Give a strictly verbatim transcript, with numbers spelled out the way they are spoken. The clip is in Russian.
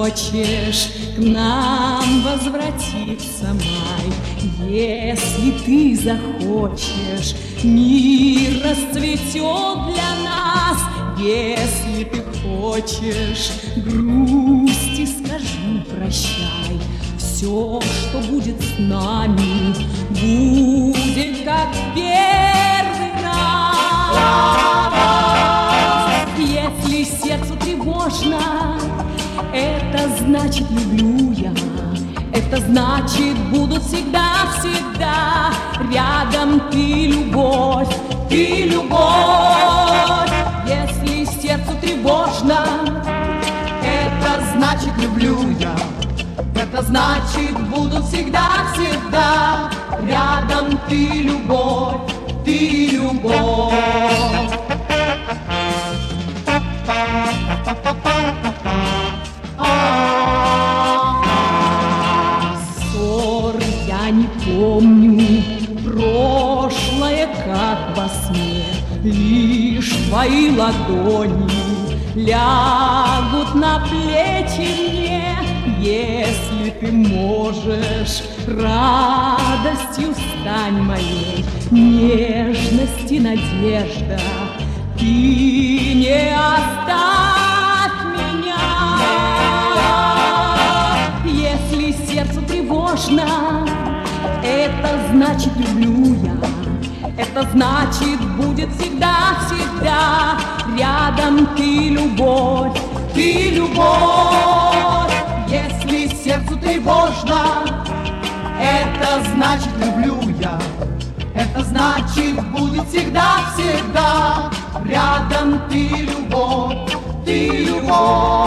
захочешь к нам возвратиться, май, если ты захочешь, мир расцветет для нас. Если ты хочешь грусти, скажи прощай. Все, что будет с нами, будет как первый раз. Если сердцу тревожно, это значит люблю я. Это значит буду всегда-всегда рядом. Ты любовь, ты любовь. Если сердцу тревожно, это значит люблю я. Это значит буду всегда-всегда рядом. Ты любовь, ты любовь. Ссор я не помню, прошлое как во сне. Лишь твои ладони лягут на плечи мне. Если ты можешь, радостью стань моей, нежность и надежда, ты не оставь меня. Если сердцу тревожно, это значит люблю я. Это значит будет всегда-всегда рядом. Ты любовь, ты любовь. Если сердцу тревожно, это значит люблю я. Это значит будет всегда-всегда рядом. Ты любовь, ты любовь.